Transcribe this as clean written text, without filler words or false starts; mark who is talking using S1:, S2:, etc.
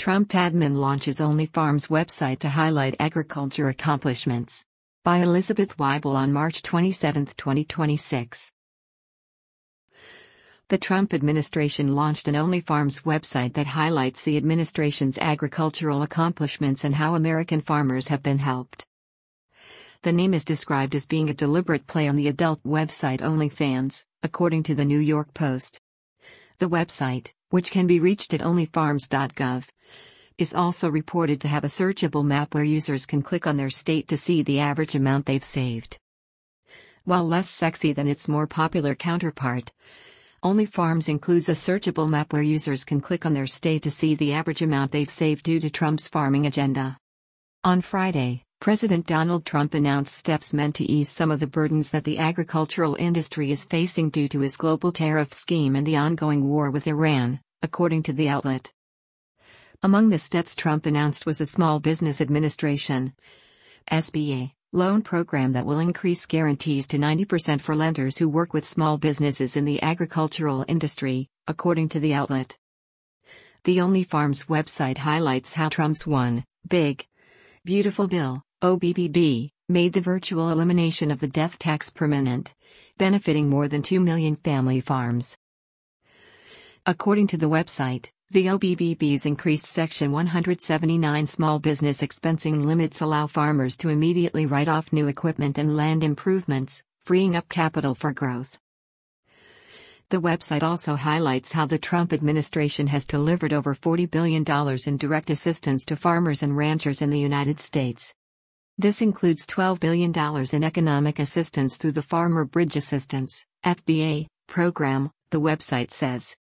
S1: Trump admin launches Only Farms website to highlight agriculture accomplishments. By Elizabeth Weibel on March 27, 2026. The Trump administration launched an Only Farms website that highlights the administration's agricultural accomplishments and how American farmers have been helped. The name is described as being a deliberate play on the adult website OnlyFans, according to the New York Post. The website, which can be reached at onlyfarms.gov, is also reported to have a searchable map where users can click on their state to see the average amount they've saved. While less sexy than its more popular counterpart, Only Farms includes a searchable map where users can click on their state to see the average amount they've saved due to Trump's farming agenda. On Friday, President Donald Trump announced steps meant to ease some of the burdens that the agricultural industry is facing due to his global tariff scheme and the ongoing war with Iran, according to the outlet. Among the steps Trump announced was a Small Business Administration (SBA) loan program that will increase guarantees to 90% for lenders who work with small businesses in the agricultural industry, according to the outlet. The Only Farms website highlights how Trump's One Big Beautiful Bill, OBBB, made the virtual elimination of the death tax permanent, benefiting more than 2 million family farms. According to the website, the OBBB's increased Section 179 small business expensing limits allow farmers to immediately write off new equipment and land improvements, freeing up capital for growth. The website also highlights how the Trump administration has delivered over $40 billion in direct assistance to farmers and ranchers in the United States. This includes $12 billion in economic assistance through the Farmer Bridge Assistance (FBA) program, the website says.